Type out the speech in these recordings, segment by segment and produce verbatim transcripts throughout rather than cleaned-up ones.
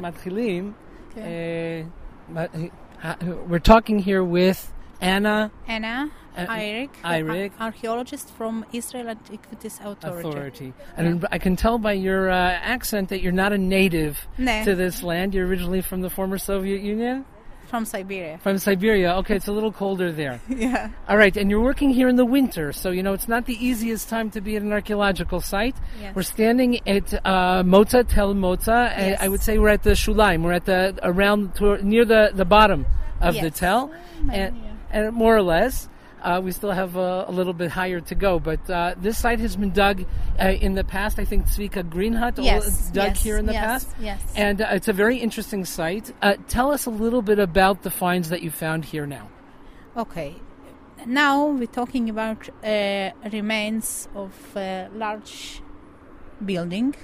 matchilim. Okay. Uh, we're talking here with Anna. Anna uh, Eirik, Eirik. archaeologist from Israel Antiquities Authority. Authority. And yeah. I can tell by your uh, accent that you're not a native no. to this land. You're originally from the former Soviet Union? From Siberia. From Siberia. Okay, it's a little colder there. Yeah. All right, and you're working here in the winter, so, you know, it's not the easiest time to be at an archaeological site. Yes. We're standing at uh, Mota, Tel Mota. Yes. I would say we're at the Shulaim. We're at the, around, to, near the, the bottom of yes. the Tel. And, and more or less. Uh, we still have uh, a little bit higher to go, but uh, this site has been dug uh, in the past. I think Zvika Greenhut yes, dug yes, here in the yes, past. Yes. And uh, it's a very interesting site. Uh, tell us a little bit about the finds that you found here now. Okay. Now we're talking about uh, remains of a large building,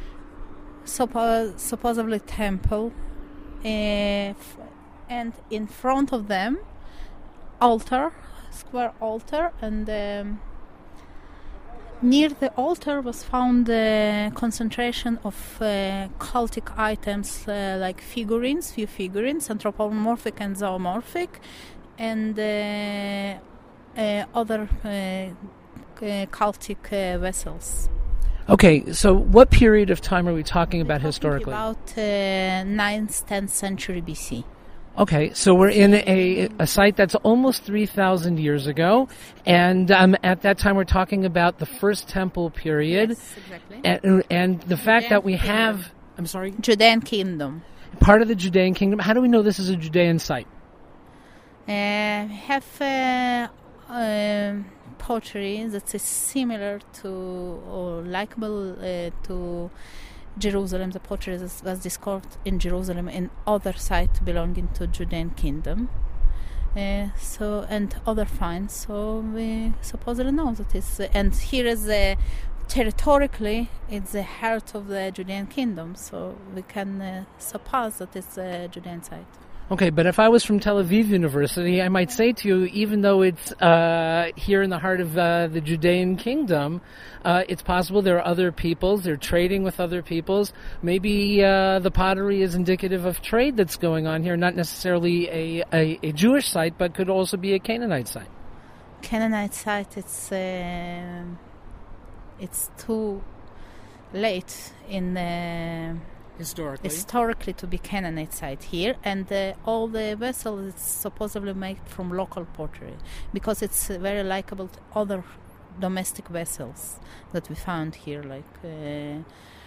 suppo- supposedly temple, uh, f- and in front of them, altar, square altar, and um, near the altar was found a concentration of uh, cultic items uh, like figurines, few figurines, anthropomorphic and zoomorphic, and uh, uh, other uh, uh, cultic uh, vessels. Okay, so what period of time are we talking about We're historically? Talking about uh, ninth, tenth century B C. Okay, so we're in a, a site that's almost three thousand years ago, and um, at that time we're talking about the First Temple period. Yes, exactly. And, and the fact Judean that we kingdom. have, I'm sorry? Judean kingdom. Part of the Judean kingdom. How do we know this is a Judean site? Uh, have uh, um pottery that is similar to or likable uh, to Jerusalem. The pottery was was discovered in Jerusalem and other sites belonging to Judean kingdom. Uh, so and other finds. So we supposedly know that it's uh, and here is the territorically it's the heart of the Judean kingdom. So we can uh, suppose that it's a Judean site. Okay, but if I was from Tel Aviv University, I might say to you, even though it's uh, here in the heart of uh, the Judean kingdom, uh, it's possible there are other peoples, they're trading with other peoples. Maybe uh, the pottery is indicative of trade that's going on here, not necessarily a, a, a Jewish site, but could also be a Canaanite site. Canaanite site, it's, uh, it's too late in... Uh, Historically. Historically to be Canaanite site here, and uh, all the vessels is supposedly made from local pottery because it's uh, very likable to other domestic vessels that we found here, like uh,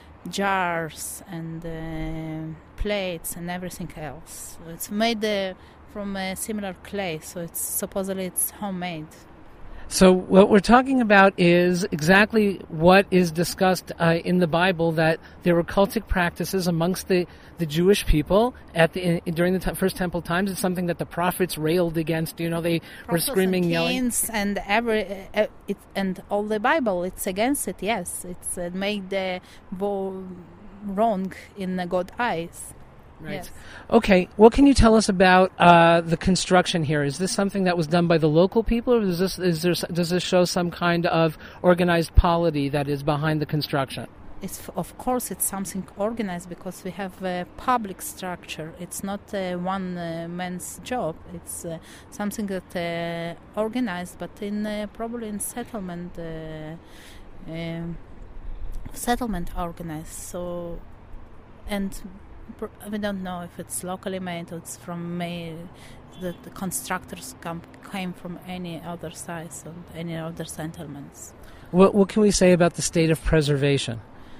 jars and uh, plates and everything else. So it's made uh, from a similar clay, so it's supposedly it's homemade. So what we're talking about is exactly what is discussed uh, in the Bible, that there were cultic practices amongst the, the Jewish people at the in, during the t- First Temple times. It's something that the prophets railed against. You know, they Prophets were screaming, and yelling. kings and every uh, it, and all the Bible, it's against it. Yes, it's uh, made uh, bo- wrong in uh, God's eyes. Right. Yes. Okay. What can you tell us about uh, the construction here? Is this something that was done by the local people, or is this is there does this show some kind of organized polity that is behind the construction? It's of course it's something organized because we have a public structure. It's not uh, one uh, man's job. It's uh, something that uh, organized, but in uh, probably in settlement uh, um, settlement organized. So and. We don't know if it's locally made or it's from May. The, the constructors come, came from any other sites and any other settlements. What, what can we say about the state of preservation?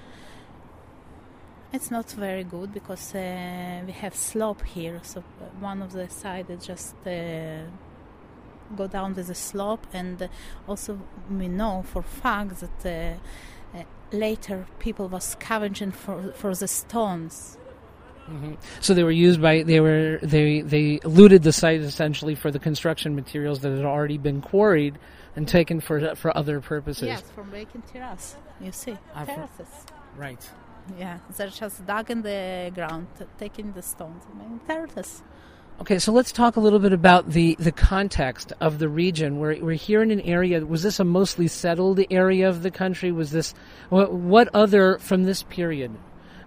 It's not very good because uh, we have slope here. So one of the sides is just uh, go down with the slope, and uh, also we know for fact that uh, uh, later people was scavenging for for the stones. Mm-hmm. So they were used by they were they they looted the site essentially for the construction materials that had already been quarried and taken for for other purposes. Yes, from making terrace. You see, uh, terraces. Right. Yeah, they're just dug in the ground, t- taking the stones and making terraces. Okay, so let's talk a little bit about the, the context of the region. We're we're here in an area. Was this a mostly settled area of the country? Was this what, what other from this period?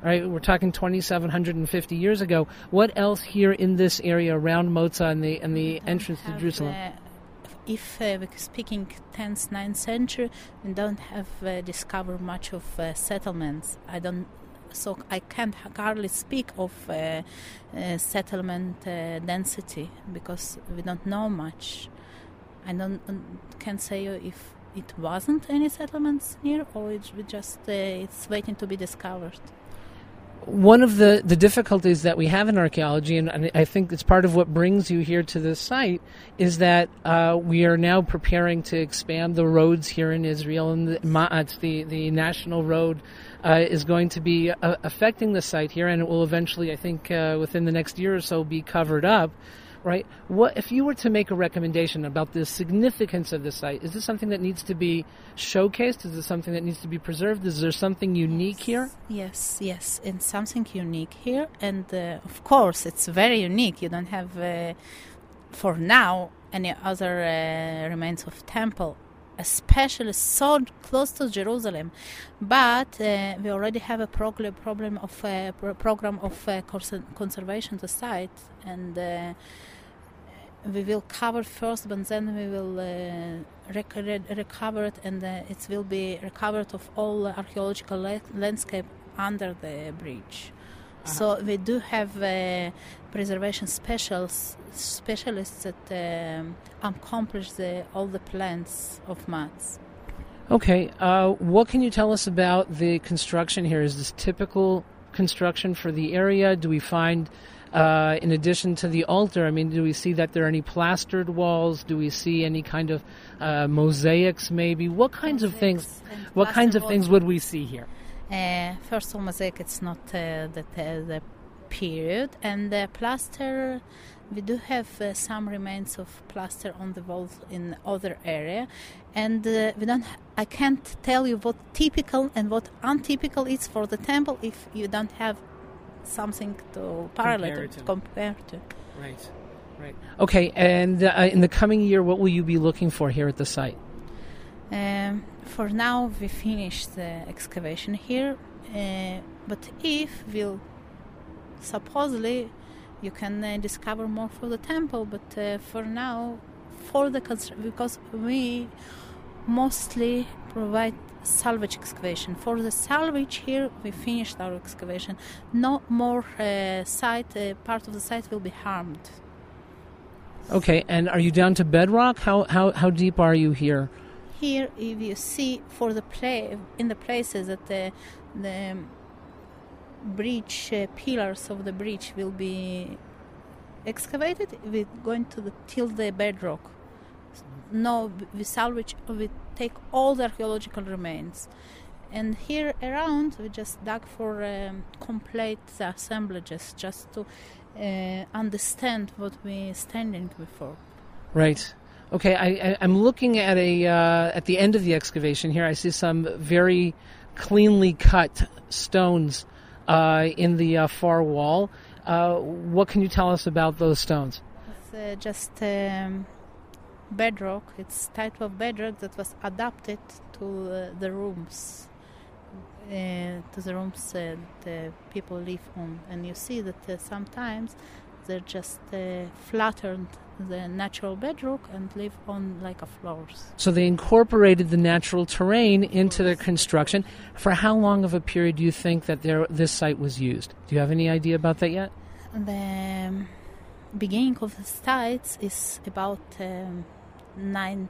right? We're talking twenty-seven hundred fifty years ago. What else here in this area around Moza and the and the entrance to have, Jerusalem? Uh, if uh, we're speaking tenth, ninth century, we don't have uh, discovered much of uh, settlements. I don't, so I can't hardly speak of uh, uh, settlement uh, density because we don't know much. I don't um, can say you if it wasn't any settlements near, or it's just uh, it's waiting to be discovered. One of the, the difficulties that we have in archaeology, and, and I think it's part of what brings you here to this site, is that uh, we are now preparing to expand the roads here in Israel, and the Ma'at, the, the national road, uh, is going to be uh, affecting the site here, and it will eventually, I think, uh, within the next year or so, be covered up. Right? What if you were to make a recommendation about the significance of the site? Is this something that needs to be showcased? Is this something that needs to be preserved? Is there something unique here? Yes, yes, and something unique here. And uh, of course, it's very unique. You don't have, uh, for now, any other uh, remains of temple, especially so close to Jerusalem. But uh, we already have a prog- problem of uh, pro- program of uh, cons- conservation the site, and. Uh, We will cover first, but then we will uh, rec- recover it, and uh, it will be recovered of all archaeological la- landscape under the bridge. Uh-huh. So we do have uh, preservation specials, specialists that um, accomplish the, all the plans of Mats. Okay, uh, what can you tell us about the construction here? Is this typical construction for the area? Do we find... Uh, in addition to the altar, I mean, do we see that there are any plastered walls? Do we see any kind of uh, mosaics, maybe? What kinds mosaics of things? What kinds of walls. things would we see here? Uh, first of all, mosaic. It's not uh, the, the period, and the plaster. We do have uh, some remains of plaster on the walls in other area, and uh, we don't. Ha- I can't tell you what typical and what untypical is for the temple if you don't have something to parallel to compare to. Right, right. Okay, and uh, in the coming year, what will you be looking for here at the site? Um, for now, we finished the excavation here, uh, but if we'll supposedly you can uh, discover more for the temple, but uh, for now, for the constru- because we mostly provide salvage excavation. For the salvage here, we finished our excavation. No more uh, site, uh, part of the site will be harmed. Okay, and are you down to bedrock? How how how deep are you here? Here, if you see, for the play in the places that the the bridge uh, pillars of the bridge will be excavated, we're going to the, till the bedrock. No, we salvage, we take all the archaeological remains. And here around, we just dug for um, complete the assemblages, just to uh, understand what we're standing before. Right. Okay, I, I, I'm looking at a uh, at the end of the excavation here. I see some very cleanly cut stones uh, in the uh, far wall. Uh, what can you tell us about those stones? It's uh, just... Um, bedrock. It's type of bedrock that was adapted to uh, the rooms, uh, to the rooms uh, the people live on. And you see that uh, sometimes they just uh, flattened the natural bedrock and live on like a floors. So they incorporated the natural terrain into their construction. For how long of a period do you think that there, this site was used? Do you have any idea about that yet? The um, beginning of the sites is about um, nine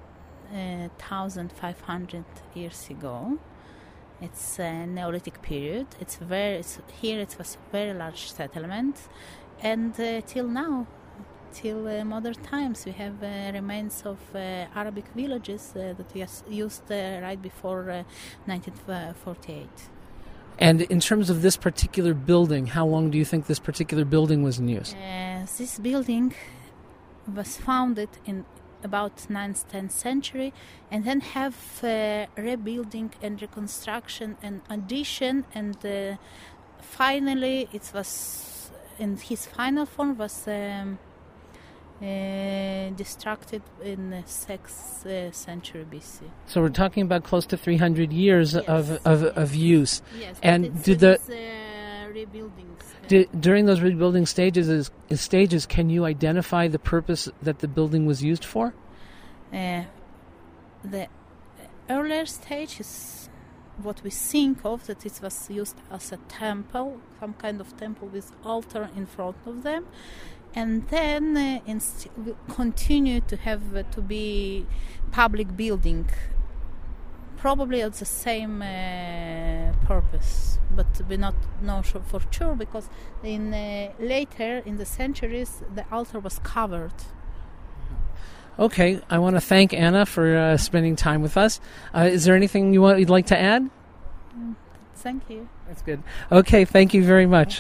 thousand five hundred years ago. It's a Neolithic period. It's very it's, here. It was a very large settlement, and uh, till now, till uh, modern times, we have uh, remains of uh, Arabic villages uh, that we used uh, right before uh, nineteen forty-eight. And in terms of this particular building, how long do you think this particular building was in use? Uh, this building was founded in about ninth, tenth century, and then have uh, rebuilding and reconstruction and addition, and uh, finally it was in his final form was um, uh, destructed in the sixth uh, century B C. So we're talking about close to three hundred years yes. of, of of use. Yes, and it's, did the it's, uh, rebuilding. Did, during those rebuilding stages, is, stages, can you identify the purpose that the building was used for? Uh, the earlier stage is what we think of, that it was used as a temple, some kind of temple with altar in front of them, and then uh, inst- we continue to have uh, to be public building, probably at the same uh, purpose, but we not know sure for sure, because in uh, later in the centuries the altar was covered. Okay, I want to thank Anna for uh, spending time with us. Uh, is there anything you want you'd like to add? Mm, thank you. That's good. Okay, thank you very much.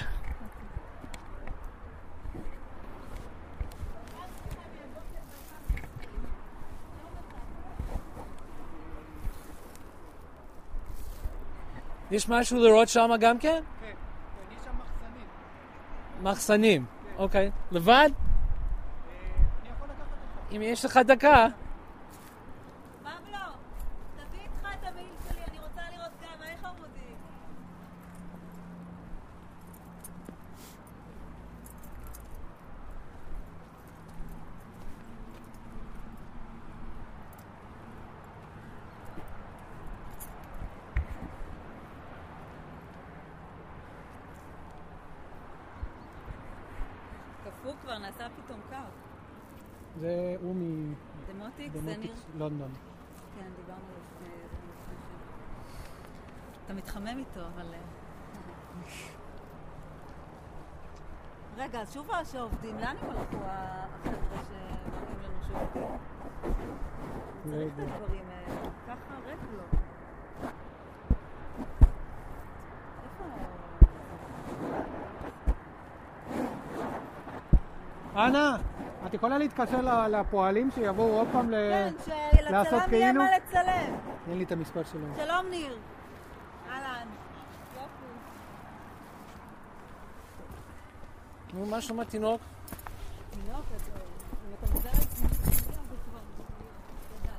יש משהו לראות שם גם כן? כן, יש שם מחסנים. מחסנים, אוקיי. לבד? אני יכול לקחת אותך. אם יש לך דקה. פבלו, תביא איתך את המעיל שלי, אני רוצה לראות גם, איך חמודי? קפוא כבר, נעשה פתאום קר. זה הוא מ... דמוטיקס, זה ניר? דמוטיקס לונדון. כן, דיברנו לפני זה. אתה מתחמם איתו, אבל... רגע, אז שוב שעובדים, לאן הם הלכו החבר'ה שמראים לנו שעובדים? צריך את הדברים האלה, ככה ריק לו. איפה? אנה, את יכולה להתקשר לפועלים שיבואו עוד פעם כן, לעשות שלצלם יהיה כאילו? מה לצלם. אין לי את המספר שלהם. שלום ניר. אהלן. יופי. נו, מה שלום התינוק? תינוק, אם אתה מדבר על תינוק, זה כבר תודה.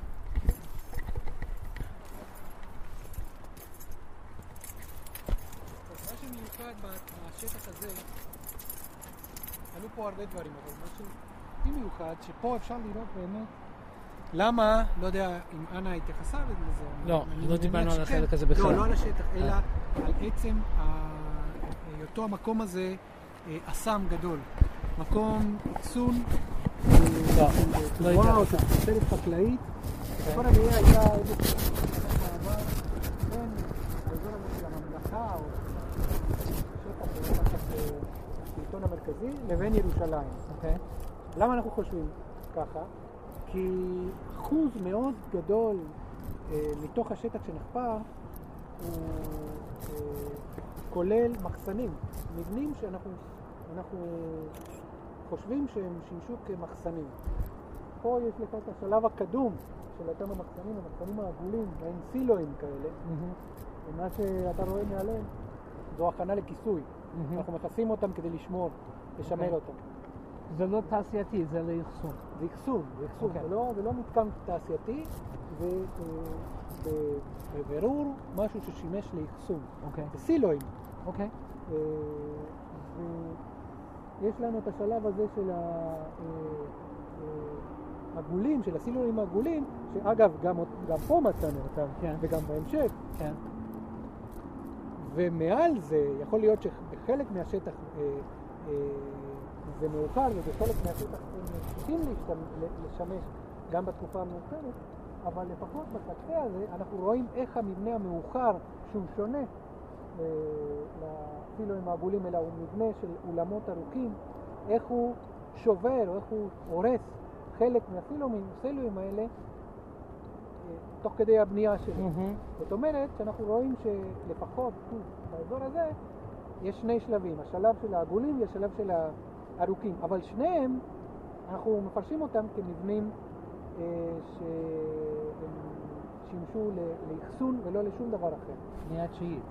מה שמיוחד בשטח הזה, עלו פה הרבה דברים, אבל מה שהכי מיוחד, שפה אפשר לראות באמת למה, לא יודע אם אנה התייחסה לזה. לא, אני לא מניח דיברנו על שכן. החלק הזה בכלל. לא, לא על השטח, אלא על עצם היותו המקום הזה אסם גדול. מקום אחסון, לא, לא וואו, התייחסה. תוצרת חקלאית. כל הבנייה הייתה איזה מעבר בין האזור הזה של הממלכה, או שטח תחת השלטון המרכזי, לבין ירושלים. אוקיי. למה אנחנו חושבים ככה? כי אחוז מאוד גדול אה, מתוך השטח שנחפר הוא אה, כולל מחסנים, מבנים שאנחנו אנחנו חושבים שהם שימשו כמחסנים. פה יש לך את השלב הקדום של אותם המחסנים, המחסנים העגולים, מעין סילואים כאלה, ומה שאתה רואה מעליהם זו הכנה לכיסוי. אנחנו מכסים אותם כדי לשמור, לשמר אוקיי. אותם. זה לא תעשייתי, זה לאחסון. זה אחסון, זה אחסון, אוקיי. זה לא, זה לא מתקן תעשייתי, זה אה, בבירור משהו ששימש לאחסון. אוקיי. זה סילואים. אוקיי. אה, ויש לנו את השלב הזה של העגולים, של הסילואים העגולים, שאגב, גם, גם פה מצאנו אותם, כן. וגם בהמשך. כן. ומעל זה יכול להיות שבחלק מהשטח אה, אה, זה מאוחר, ובחלק מהשטח הם צריכים לשמש גם בתקופה המאוחרת, אבל לפחות בקצה הזה אנחנו רואים איך המבנה המאוחר, שהוא שונה אה, לסילואים העגולים, אלא הוא מבנה של אולמות ארוכים, איך הוא שובר או איך הוא הורס חלק מהסילואים האלה אה, תוך כדי הבנייה שלו. Mm-hmm. זאת אומרת שאנחנו רואים שלפחות באזור הזה יש שני שלבים, השלב של העגולים והשלב של הארוכים, אבל שניהם אנחנו מפרשים אותם כמבנים אה, שהם שימשו לאחסון ולא לשום דבר אחר. מאה התשיעית.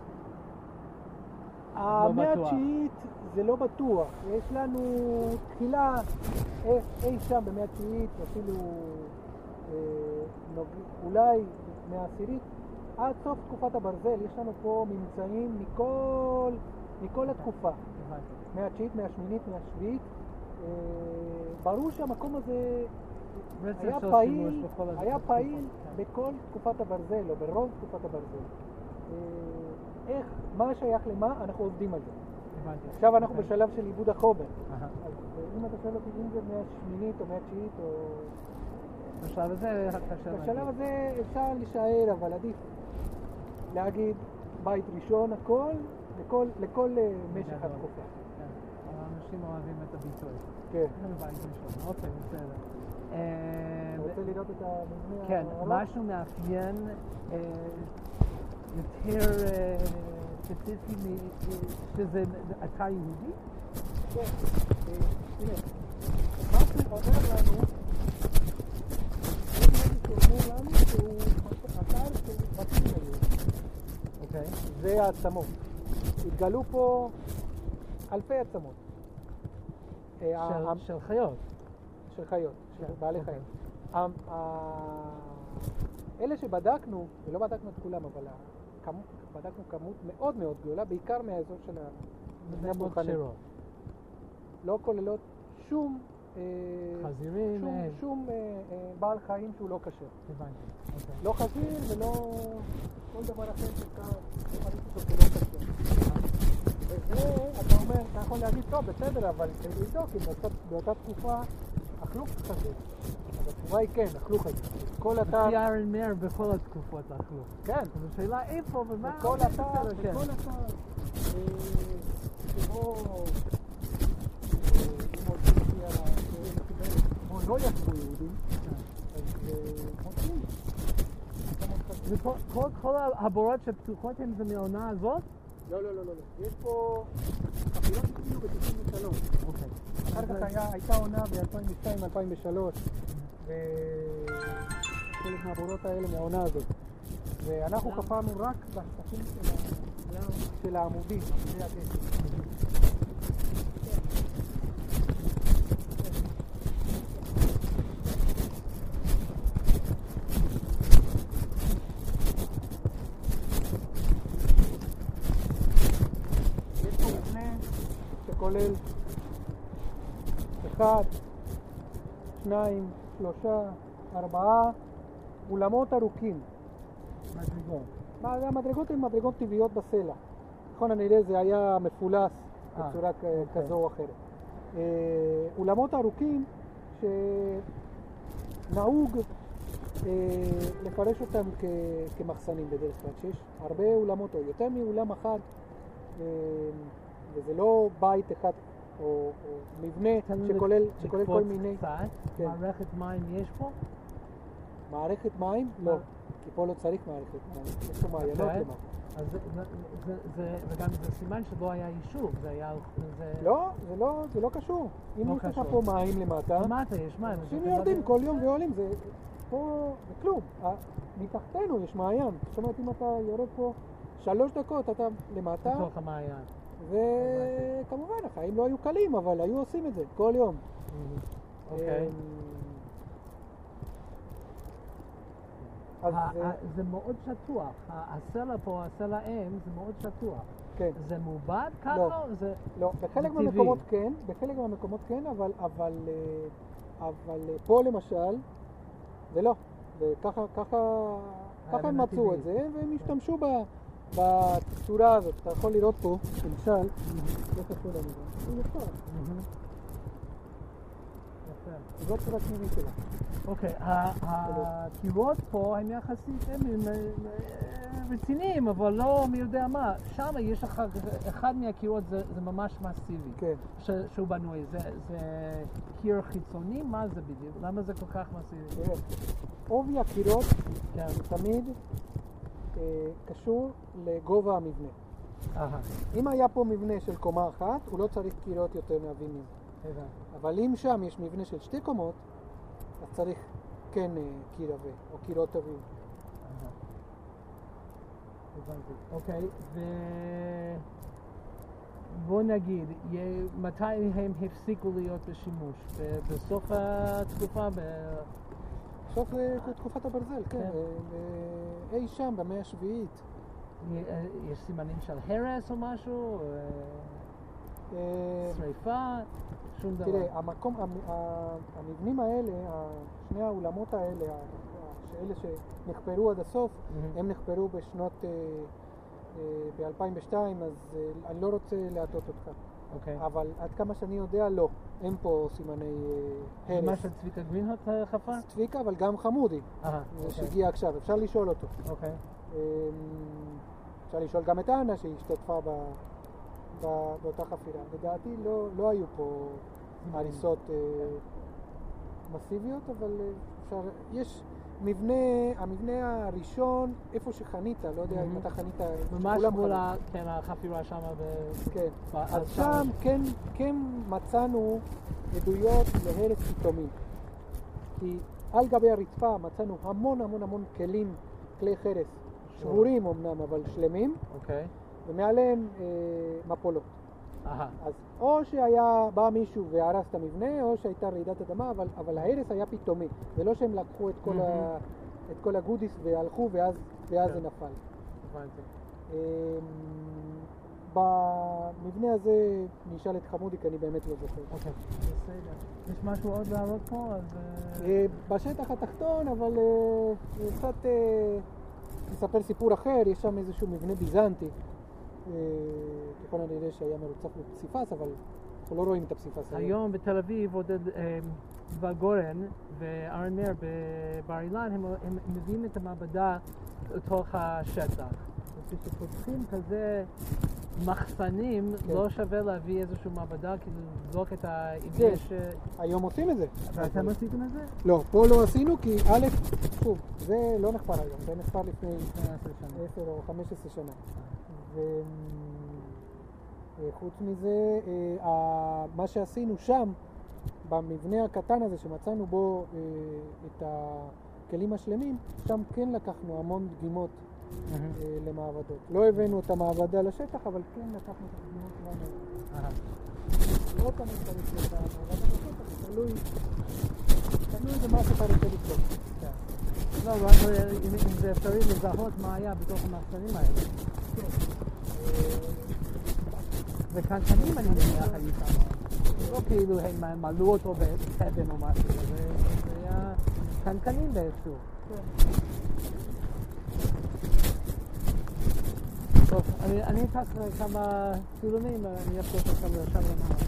המאה בטוח. התשיעית זה לא בטוח, יש לנו תחילה אי, אי שם במאה התשיעית, אפילו אה, נוג... אולי מאה העשירית, עד סוף תקופת הברזל יש לנו פה ממצאים מכל מכל התקופה. הבנתי. מאה התשיעית, מאה השמינית, מאה השביעית. אה, ברור שהמקום הזה רצף היה של פעיל, שימוש בכל היה התקופה. פעיל כן. בכל תקופת הברזל, או ברוב תקופת הברזל. אה, איך, מה שייך למה, אנחנו עובדים על זה. הבנתי. עכשיו אנחנו אוקיי. בשלב של עיבוד החומר. אהה. אז אה, אם אתה שואל אותי אם זה מאה השמינית או מאה התשיעית או... בשלב הזה קשה להגיד. בשלב הזה אפשר לשער, אבל עדיף להגיד בית ראשון הכל, לכל, לכל אה, משך בגדול. התקופה. כן. אבל אנשים אוהבים את הביטוי. כן. זה בית ראשון. אוקיי, בסדר. אה, אתה רוצה לראות את המבנה כן, הארוך? משהו מאפיין אה, יותר אה, ספציפי מ- שזה אתר יהודי? כן. אה, הנה, משהו אומר לנו, יש משהו שאומר לנו שהוא אתר של בתים היהודים. אוקיי. זה העצמות. התגלו פה אלפי עצמות. אה, של- ה- של חיות. של חיות, של כן, בעלי אוקיי. חיים. ה- ה- אלה שבדקנו, ולא בדקנו את כולם, אבל הכמות- בדקנו כמות מאוד מאוד גדולה, בעיקר מהאזור של המבנה מאוד הפולחני. שירות. לא כוללות שום, אה, חזירים, שום, אין. שום אה, אה, בעל חיים שהוא לא כשר. הבנתי. אוקיי. לא חזיר ולא כל דבר אחר שאפשר להגיד אותו כלא כשר. וזה, אתה אומר, אתה יכול להגיד, טוב, בסדר, אבל צריך לבדוק אם באותה- באותה תקופה אכלו חזיר. אז התשובה היא כן, אכלו חזיר. כל אתר, לפי ארן מאיר בכל התקופות אכלו. כן, אז השאלה איפה ומה... בכל זה אתר, בסדר, כן. בכל אתר, אה, שבו, אה, אם הולכים לפי התיאוריה המקובלת, בו לא ישבו יהודים, אז אה, מוצאים. וכל כל- כל הבורות שפתוחות הן זה מהעונה הזאת? לא, לא, לא, לא. לא. יש פה חפילות התחילו ב-תשעים ושלוש. אוקיי. אחר כך היה- הייתה עונה ב-אלפיים ושתיים אלפיים ושלוש, וחלק מהבורות האלה מהעונה הזאת. ואנחנו חפרנו רק בשטחים של ה- של העמודים, עמודי הגשר. יש פה מבנה שכולל אחד, שניים, שלושה, ארבעה אולמות ארוכים. מדרגות. מה, המדרגות הן מדרגות טבעיות בסלע. נכון, הנראה זה היה מפולס אה, בצורה כ- אוקיי. כזו או אחרת. אה, אולמות ארוכים שנהוג אה, לפרש אותם כ- כמחסנים בדרך כלל, שיש הרבה אולמות או יותר מאולם אחד, אה, וזה לא בית אחד או, או מבנה תן לי שכולל, שכולל לקפוץ כל מיני... קצת. כן. מערכת מים יש פה? מערכת מים? לא, מה? כי פה לא צריך מערכת מים, יש פה מעיינות אוקיי. למטה. אז זה, זה, זה, זה, וגם זה סימן שלא היה יישוב, זה היה... זה... לא, זה לא, זה לא קשור. אם לא יש לך קשור. פה מים למטה, למטה יש מים. אנשים זה- יורדים כל יום ועולים, זה פה, זה כלום. ה- מתחתנו יש מעיין. זאת אומרת, אם אתה יורד פה שלוש דקות, אתה למטה, בתוך המעיין. וכמובן, החיים לא היו קלים, אבל היו עושים את זה כל יום. אוקיי. אמ, אז ה- זה- ה- זה מאוד שטוח. ה- הסלע פה, הסלע אם, זה מאוד שטוח. כן. זה מעובד ככה? לא. או זה... לא, בחלק טבעי. מהמקומות כן, בחלק מהמקומות כן, אבל, אבל, אה, אבל אה, פה למשל, זה לא. וככה, ככה, ככה הם זה מצאו טבעי. את זה, והם השתמשו ב, בצורה הזאת. אתה יכול לראות פה, למשל, לא קשור לנו גם, הנה פה, מהמם. יפה. זאת צורה טבעית שלה. אוקיי, ה- הקירות פה הם יחסית הם הם, אה, רציניים, אבל לא מי יודע מה. שם יש לך, אחד מהקירות זה זה ממש מסיבי. כן. ש- שהוא בנוי, זה זה קיר חיצוני? מה זה בדיוק? למה זה כל כך מסיבי? תראה, עובי הקירות כן. תמיד אה, קשור לגובה המבנה. אהה, אם היה פה מבנה של קומה אחת, הוא לא צריך קירות יותר מעבים. הבנתי. אבל אם שם יש מבנה של שתי קומות, אז צריך כן אה, קיר עבה, או קירות עבים. אהה. הבנתי. אוקיי, ו... בוא נגיד, יה- מתי הם הפסיקו להיות בשימוש? ב- בסוף התקופה? ב- בסוף אה, תקופת הברזל, כן, כן. אה, אה, אי שם במאה השביעית. יש סימנים של הרס או משהו? אה, שריפה? שום דבר. תראה, המקום, המ- ה- המבנים האלה, ה- שני האולמות האלה, ה- שאלה שנחפרו עד הסוף, מהמם. הם נחפרו בשנות, אה, אה, ב-אלפיים ושתיים, אז אה, אני לא רוצה להטעות אותך. אוקיי. אבל עד כמה שאני יודע, לא. אין פה סימני אה, מה הרס. של צביקה גרינהוט אה, חפר? צביקה, אבל גם חמודי, אה, זה אוקיי. שהגיע עכשיו, אפשר לשאול אותו. אוקיי. אמ, אפשר לשאול גם את אנה שהשתתפה ב, ב, באותה חפירה. לדעתי לא, לא היו פה הריסות אה, מסיביות, אבל אה, אפשר, יש מבנה, המבנה הראשון, איפה שחנית, לא יודע אם מהמם. אתה חנית, ממש שכולם מול חנו. ה- כן, החפירה שם. ב- כן. ב- אז שם כן, כן מצאנו עדויות להרס פתאומי. כי על גבי הרצפה מצאנו המון המון המון כלים, כלי חרס, שבורים אמנם, אבל שלמים, אוקיי. ומעליהם אה, מפולות. אהה. אז או שהיה בא מישהו והרס את המבנה, או שהייתה רעידת אדמה, אבל, אבל ההרס היה פתאומי. זה לא שהם לקחו את כל, ה, את כל הגודיס והלכו ואז, ואז כן. זה נפל. הבנתי. אמ, במבנה הזה נשאל את חמודי, כי אני באמת לא זוכר. אוקיי. בסדר. יש משהו עוד להראות פה? אז... אה, אה, בשטח התחתון, אבל אה, אה, קצת אה, נספר סיפור אחר. יש שם איזשהו מבנה ביזנטי, אה, ככל הנראה שהיה מרוצף בפסיפס, אבל אנחנו לא רואים את הפסיפס היום. היום בתל אביב עודד אה, יובל גורן וארן מאיר בבר אילן, הם, הם מביאים את המעבדה לתוך השטח. וכשפותחים כזה מחסנים, כן. לא שווה להביא איזושהי מעבדה, כאילו לבדוק את ה... אם כן. יש... אה, היום עושים את זה. ואתם עשיתם את זה? לא, פה לא עשינו, כי א', שוב, זה לא נחפר היום, זה נחפר לפני לפני עשר שנה. עשר או חמש עשרה שנה. וחוץ מזה, אה, ה- מה שעשינו שם, במבנה הקטן הזה שמצאנו בו אה, את הכלים השלמים, שם כן לקחנו המון דגימות מהמם. אה, למעבדות. לא הבאנו את המעבדה לשטח, אבל כן לקחנו את הדגימות שלנו. אהה. לא תמיד צריך את המעבדה לשטח, זה תלוי, תלוי במה שאתה רוצה לבדוק. כן. לא, רק אה, אם אם זה אפשרי לזהות מה היה בתוך המחסנים האלה. וקנקנים אני מניח היו שם. לא כאילו הם מלאו אותו באבן או משהו, זה זה היה קנקנים באיזשהו. טוב, אני אני אקח כמה צילומים, אני אפגוש אותם לשם למעלה.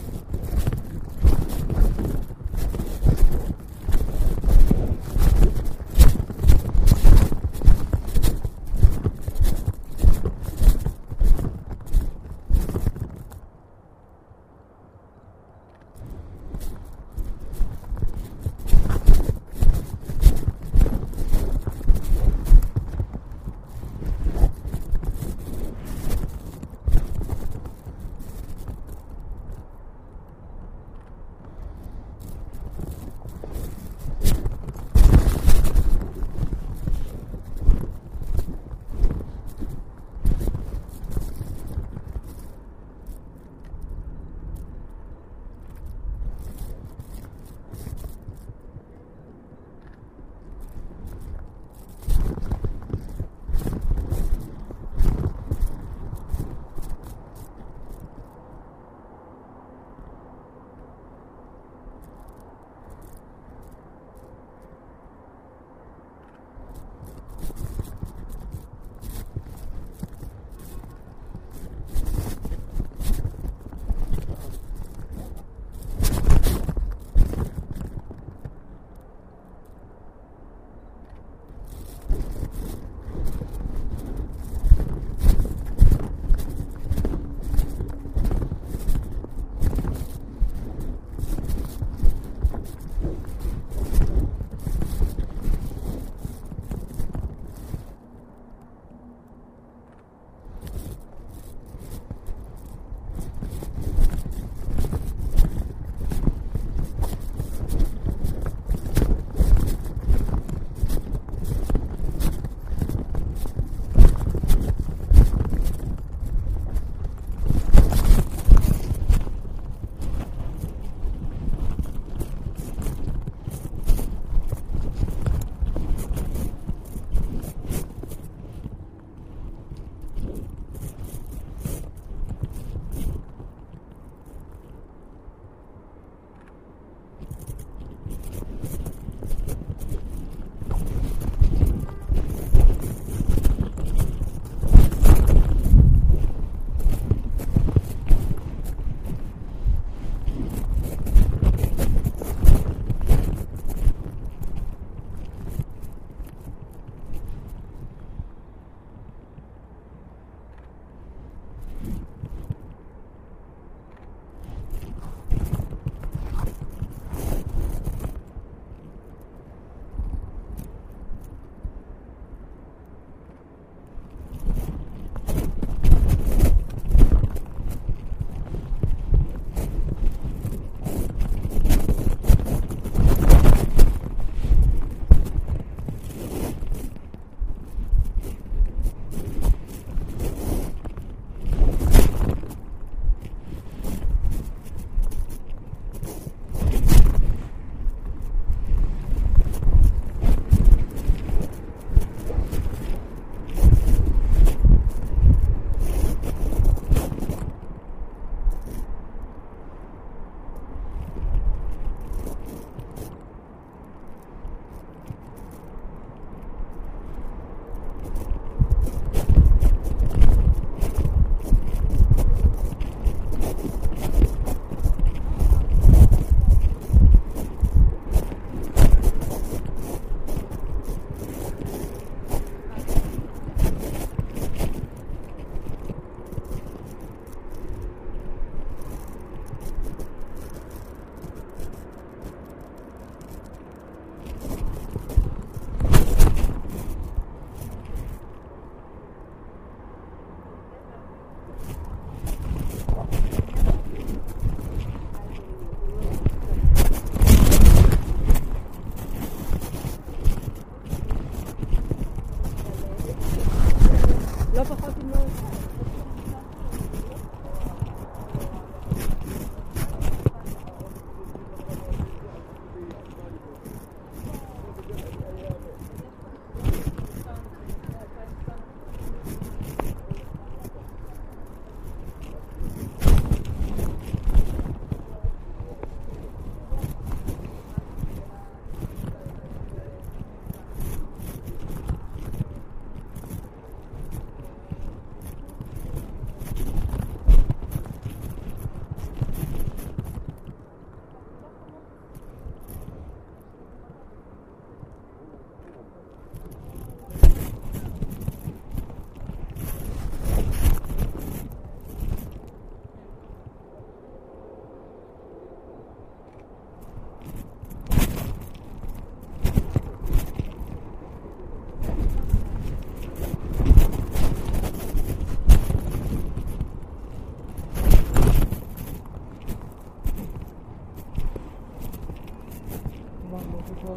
פשוט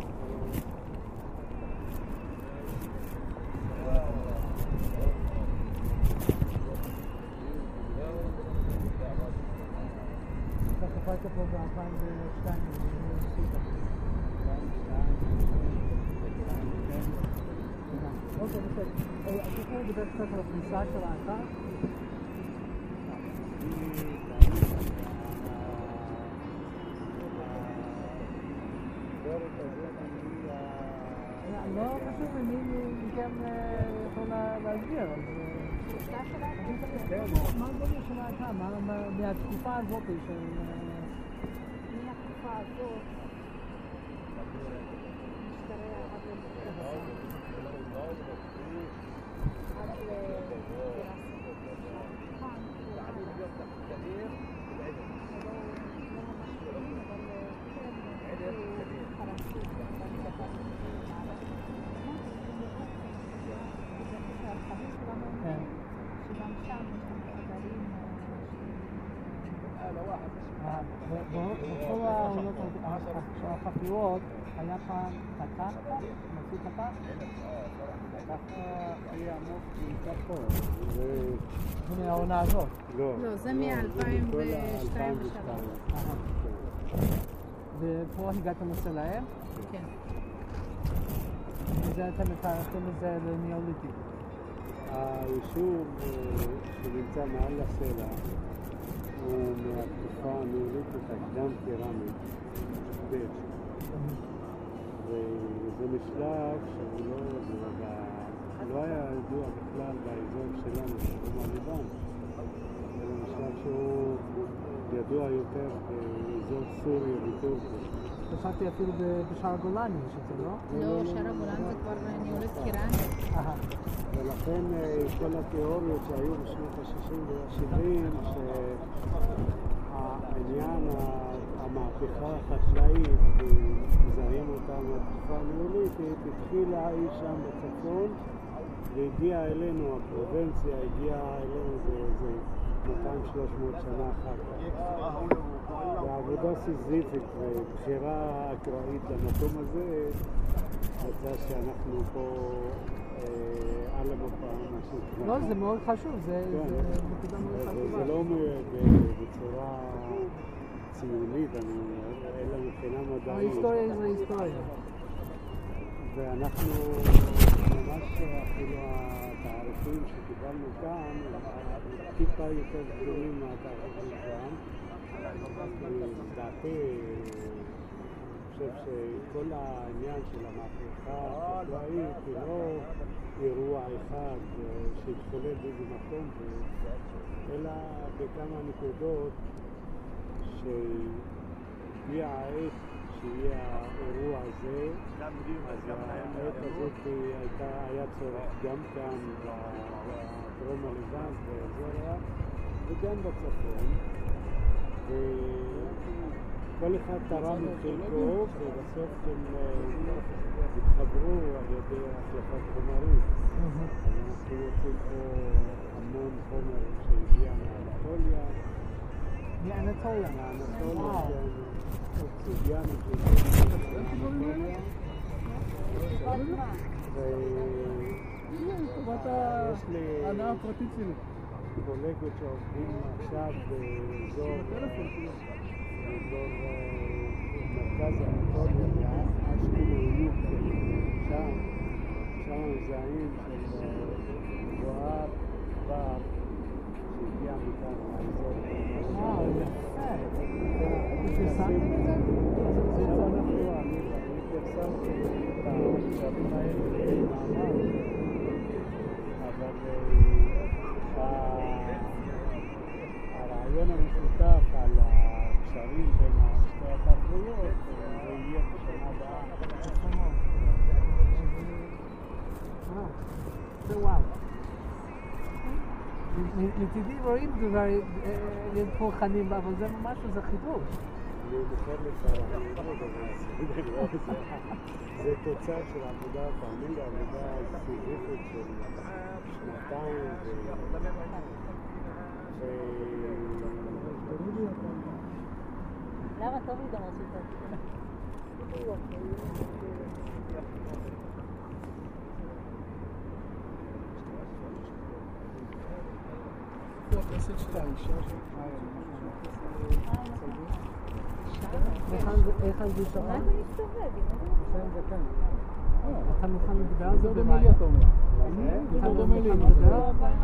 אתה קפאת פה ב-אלפיים ושתיים, אני עשית. אוקיי, בסדר. אתה יכול לדבר קצת על הכניסה של האתר? לא חשוב מי מכם יכול להסביר. מה הגודל של האתר? מהתקופה הזאת של... מהתקופה הזאת משתרע עד לבשר. עד לגרס. שגם שם בכל העונות של החפירות היה פעם פתח, מצאו פתח? ככה היה עמוק נמצא פה. זה מהעונה הזאת? לא. לא, זה מ-אלפיים ושתיים ושלוש. ופה הגעתם לסלעים? כן. וזה אתם מתארחים את זה לניאוליטי? היישוב שנמצא מעל הסלע הוא מהתקופה הניאוליטית הקדם קירמית ב' וזה משלב שהוא לא ידוע, לא היה ידוע בכלל באזור שלנו, בדרום הליבן, אלא משלב שהוא ידוע יותר באזור סוריה וטורקיה. חשבתי אפילו בשער הגולני, שזה לא? לא, שער הגולן זה כבר ניהולת קירמית. ולכן כל התיאוריות שהיו בשנות ה-שישים וה-שבעים, שהעניין המהפכה החקלאית, מזהים אותה מהתקופה הניאוליטית, התחילה אי שם בצפון והגיעה אלינו, הפרובינציה הגיעה אלינו באיזה מאתיים שלוש מאות שנה אחר כך. בעבודה סיזיפית ובחירה אקראית למקום הזה, יצא שאנחנו פה על המפה, מה שנקרא. לא, זה מאוד חשוב, זה נקודה מאוד חשובה. זה לא בצורה ציונית, אלא מבחינה מדעית. ההיסטוריה זה היסטוריה. ואנחנו ממש אפילו התעריפים שקיבלנו כאן, טיפה יותר גדולים מהתעריפים כאן. לדעתי, אני חושב שכל העניין של המהפכה החקלאית הוא לא אירוע אחד שהתחולל באיזה מקום, אלא בכמה נקודות שהגיע העת שיהיה האירוע הזה. אז העת הזאת הייתה, היה צורך גם כאן בדרום הליבן, באזוריה, וגם בצפון. כל אחד תרם את חלקו, ובסוף הם התחברו על ידי החלפת חומרים. אז אנחנו רוצים פה המון חומר שהגיע מאנטוליה. מאנטוליה? מאנטוליה, אובסידיאנית מאנטוליה. יש לי הנאה הפרטית שלי. קולגות שעובדים עכשיו באזור באזור מרכז אנטוליה, אשקלון, שם, שם מזהים של זוהר בר שהגיע מכאן מהאזור. אה, יפה. פרסמתם את זה? זה אנחנו, אני פרסמתי את הקשרים האלה במאמר, אבל הרעיון המשותף על הקשרים בין שתי התרבויות זה יהיה בשנה הבאה. זה וואו. מצידי רואים דברים פה חנים, אבל זה ממש זה חידוש. אני בוחר לצער, זה תוצר של עבודה, תאמין לי, עבודה סיזיפית של שנתיים למה טוב לי גם עשית? איך הנגיש שלך? מה זה מסתובב? אתה מוכן לדבר על זה? זה דומה לי, אתה אומר. אתה זה דומה לי. מוכן לדבר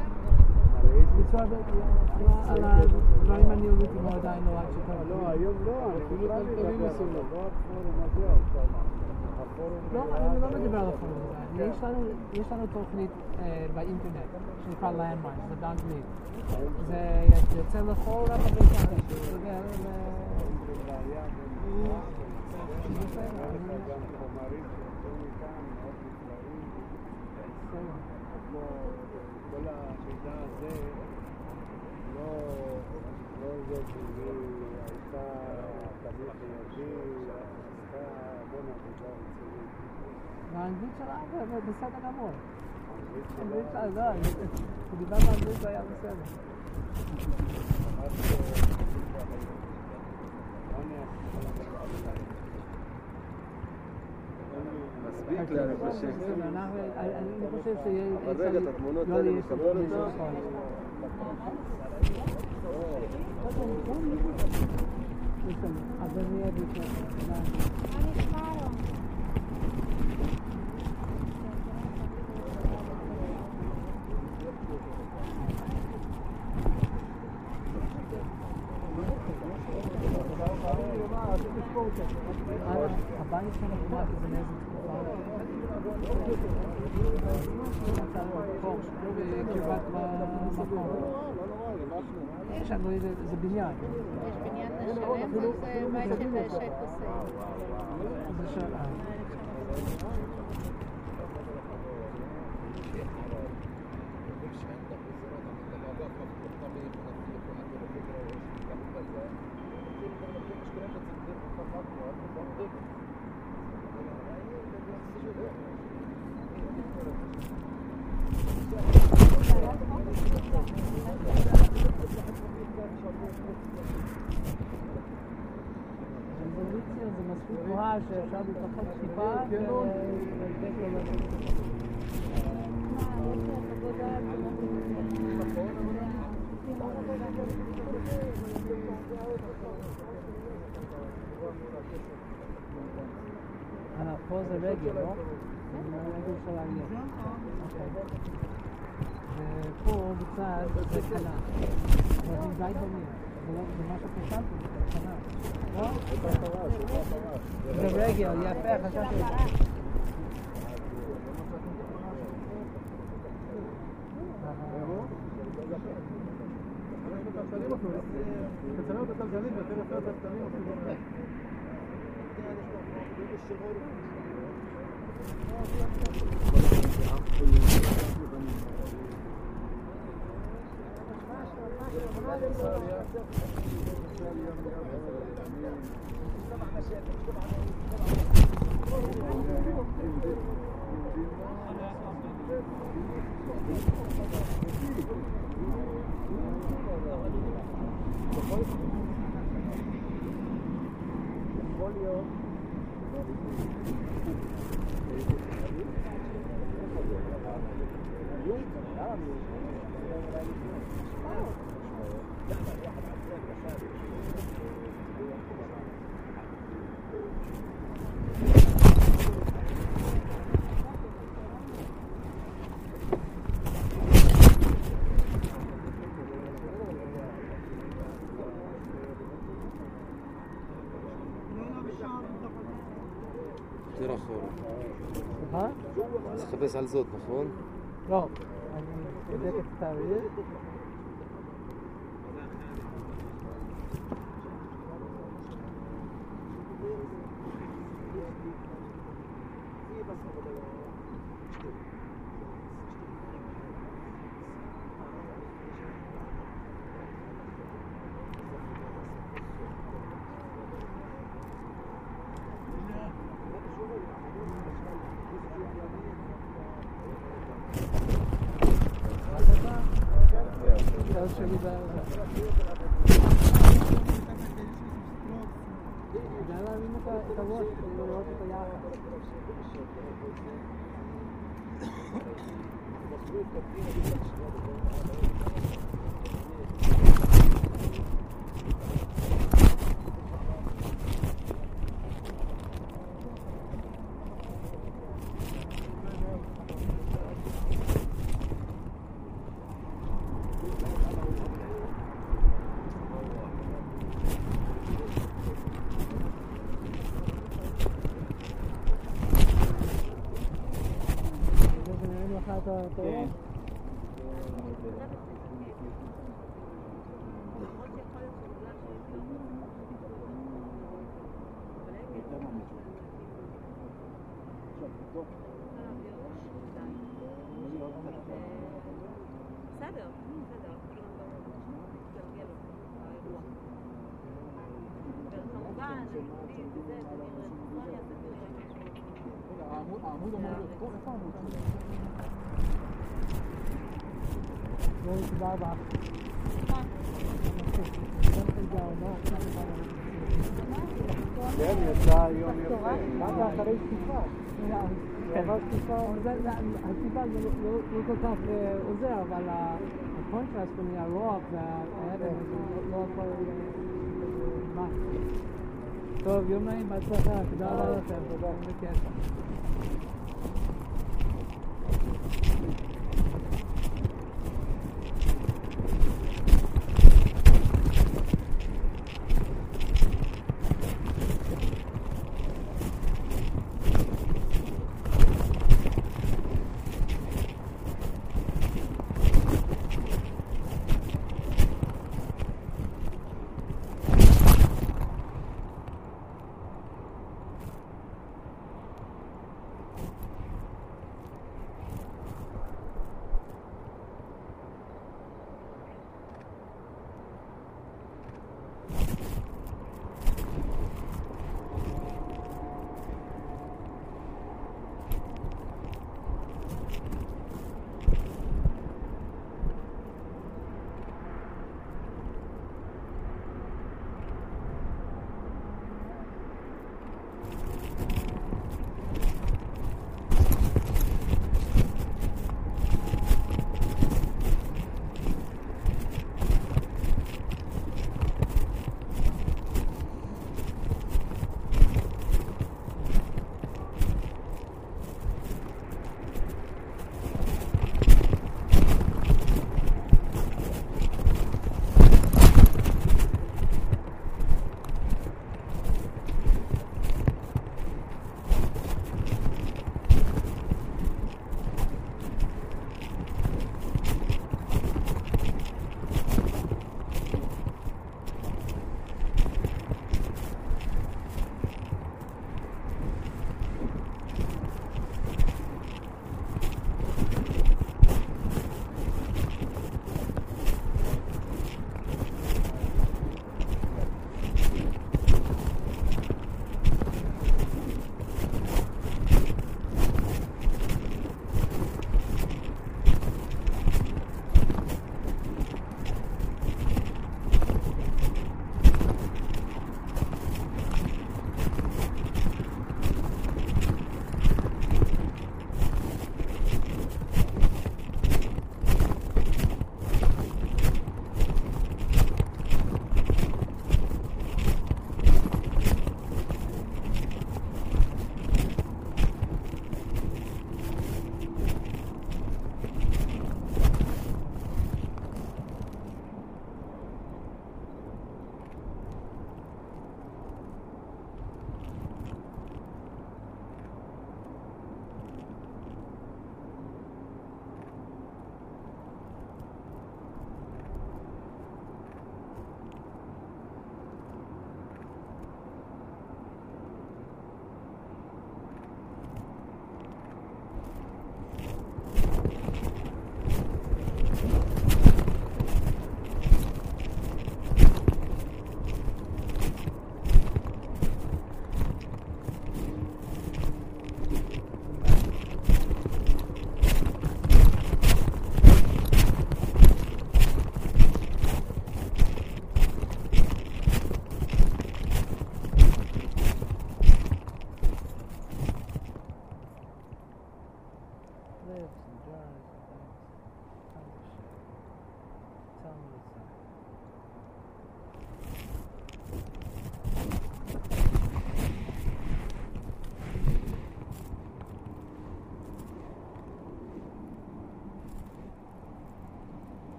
על הדברים הנראים כמו עדיין לא עד שאתה... לא, היום לא, אני אפילו בכלל כלכלי מדבר, מסוים. לא הפורום הזה, הפורום... לא, אני לא מדבר על הפורום הזה. יש לנו, יש לנו תוכנית באינטרנט שנקרא Landmines, זה באנגלית. זה יוצא לכל רחבי הארץ. זה בעיה, יש לך גם חומרים שיוצאו מכאן, מאוד נפלאים. כל השיטה הזה, לא זאת שהיא הייתה תמיד לידי, עשתה המון עבודה רצינית. והאנגלית שלה זה בסדר גמור. האנגלית שלה, לא, כשדיבר באנגלית זה היה בסדר. מספיק לי, אני חושב. אני חושב שיהיה... אבל רגע, את התמונות האלה מקבל אותה? אז אני אהיה בפני. הבית של החומה זה נזק תקופה. בקרבת במקום. יש לנו איזה בניין. יש בניין שלם, זה בית של שייך חוסיין. זה שאלה. רזולוציה זה מספיק גבוהה שאפשר לפחות טיפה ולדק לו לזה. פה זה רגל, לא? זה רגל של העניין. ופה בצד זה קנה. זה די דומה. זה מה שחשבתי, זה קנה. לא? זה רגל, יפה, חשבתי. תצלם את הטלטלים ויותר יפה את הטלטלים אפילו. יותר אחורה. סליחה? צריך לחפש על זאת, נכון? לא, אני בודק את התאריך. שלי כדאי להרים את ה- את הראש כדי לראות את היחס. זה נראים לך את ה... כן. בסדר, בסדר. תרגל האירוע. וכמובן, לימודים וזה, זה נראה, זה נראה. העמוד העמוד אמור להיות פה, איפה העמוד שלו? זהו, תודה רבה. כן, יצא היום יפה. מה זה אחרי שטיפה? כן. הסיבה זה לא- לא כל כך אה, עוזר, אבל ה- הקונטרסט בין הירוק והאבן זה לא הכל אה, מה. טוב, יום נעים, בהצלחה, תודה רבה לכם. תודה. בכיף.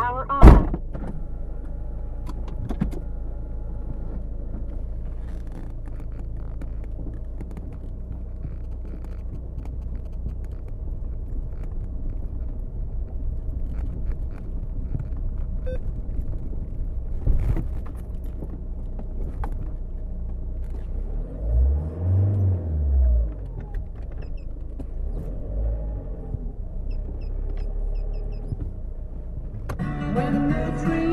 Power on. When the dream